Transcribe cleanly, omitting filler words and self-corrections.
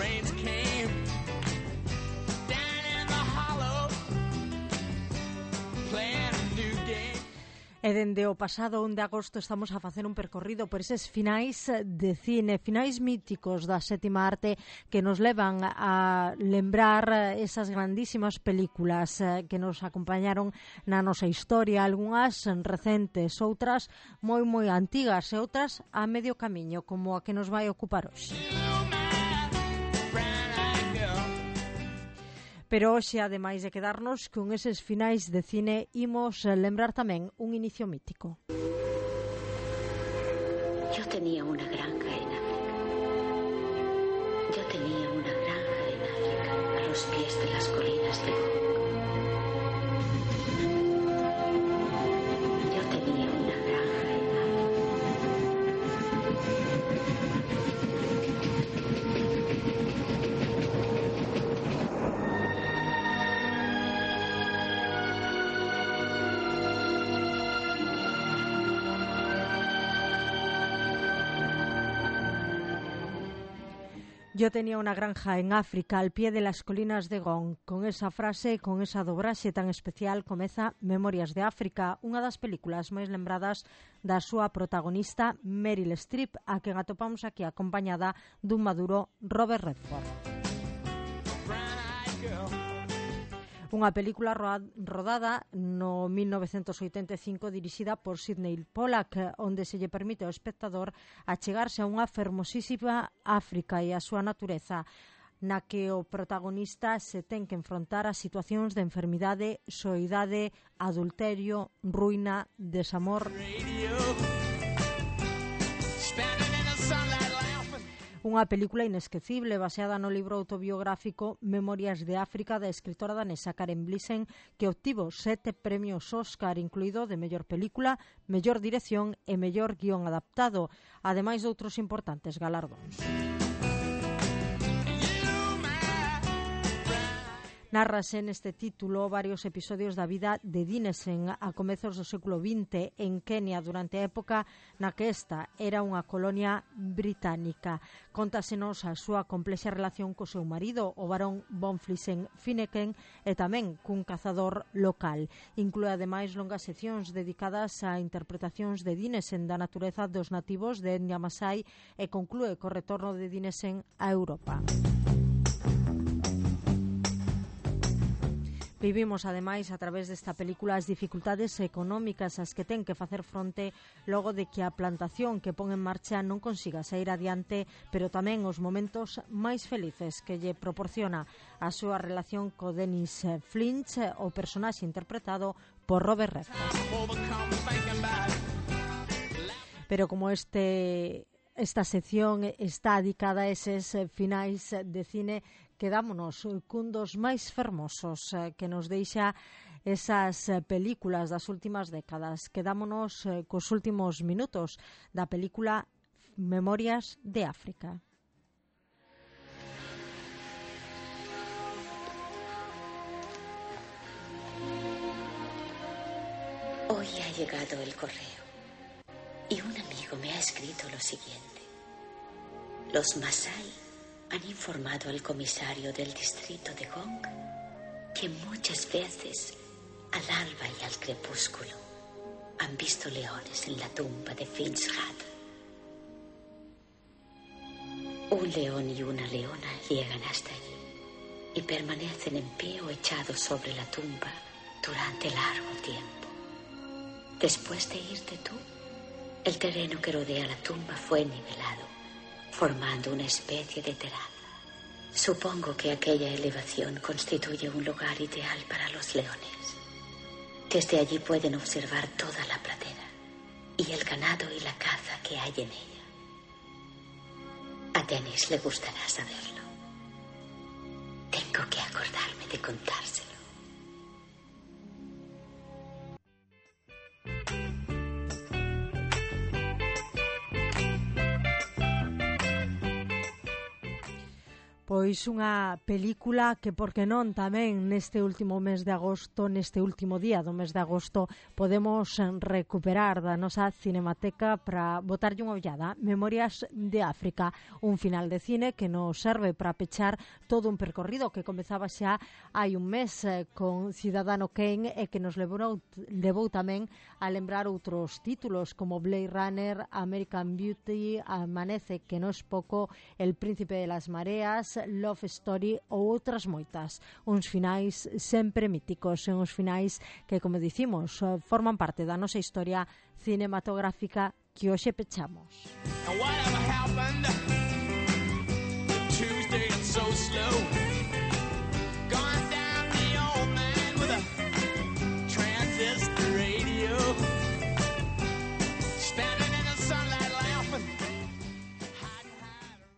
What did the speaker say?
rains came down in the hollow, playing a new game. E dende o pasado 1 de agosto estamos a facer un percorrido por eses finais de cine, finais míticos da sétima arte que nos levan a lembrar esas grandísimas películas que nos acompañaron na nosa historia, algunhas recentes, outras moi antigas e outras a medio camiño, como a que nos vai ocupar hoxe. Pero hoxe, ademais de quedarnos con eses finais de cine, imos lembrar tamén un inicio mítico. Yo tenía una granja en África. Yo tenía una granja en África, a los pies de las colinas de Gong. Yo tenía una granja en África. Yo tenía una granja en África, al pie de las colinas de Gong. Con esa frase, con esa dobraxe tan especial, comeza Memorias de África, unha das películas máis lembradas da súa protagonista Meryl Streep, a quen atopamos aquí acompañada dun maduro Robert Redford. Unha película rodada no 1985 dirixida por Sidney Pollack, onde se lle permite ao espectador achegarse a unha fermosísima África e a súa natureza, na que o protagonista se ten que enfrontar a situacións de enfermidade, soidade, adulterio, ruína, desamor. Unha película inesquecible baseada no libro autobiográfico Memorias de África da escritora danesa Karen Blixen, que obtivo 7 premios Óscar, incluído de mellor película, mellor dirección e mellor guión adaptado, ademais de outros importantes galardóns. Nárrase neste título varios episodios da vida de Dinesen a comezos do século XX en Kenia, durante a época na que esta era unha colonia británica. Contásenos a súa complexa relación co seu marido, o barón von Friesen-Finneken, e tamén cun cazador local. Inclúe ademais longas seccións dedicadas a interpretacións de Dinesen da natureza dos nativos de etnia Masai e conclúe co retorno de Dinesen a Europa. Vivimos, ademais, a través desta película as dificultades económicas ás que ten que facer fronte logo de que a plantación que pon en marcha non consiga sair adiante, pero tamén os momentos máis felices que lle proporciona a súa relación co Dennis Flinch, o personaxe interpretado por Robert Redford. Pero como esta sección está dedicada a eses finais de cine, quedámonos cun dos máis fermosos que nos deixa esas películas das últimas décadas. Quedámonos cos últimos minutos da película Memorias de África. Hoy ha llegado el correo y un amigo me ha escrito lo siguiente. Los Masai han informado al comisario del distrito de Gong que muchas veces, al alba y al crepúsculo, han visto leones en la tumba de Finchhat. Un león y una leona llegan hasta allí y permanecen en pie o echados sobre la tumba durante largo tiempo. Después de irte tú, el terreno que rodea la tumba fue nivelado, formando una especie de terraza. Supongo que aquella elevación constituye un lugar ideal para los leones. Desde allí pueden observar toda la pradera y el ganado y la caza que hay en ella. A Dennis le gustará saberlo. Tengo que acordarme de contárselo. Pois unha película que, por que non, tamén neste último mes de agosto, neste último día do mes de agosto, podemos recuperar da nosa cinemateca para botarlle unha ollada. Memorias de África, un final de cine que nos serve para pechar todo un percorrido que comezaba xa hai un mes con Ciudadano Kane e que nos levou tamén a lembrar outros títulos como Blade Runner, American Beauty, Amanece, que non es pouco, El Príncipe de las Mareas, Love Story ou outras moitas. Uns finais sempre míticos e uns finais que, como dicimos, forman parte da nosa historia cinematográfica que hoxe pechamos. And whatever happened to Tuesday, it's so slow.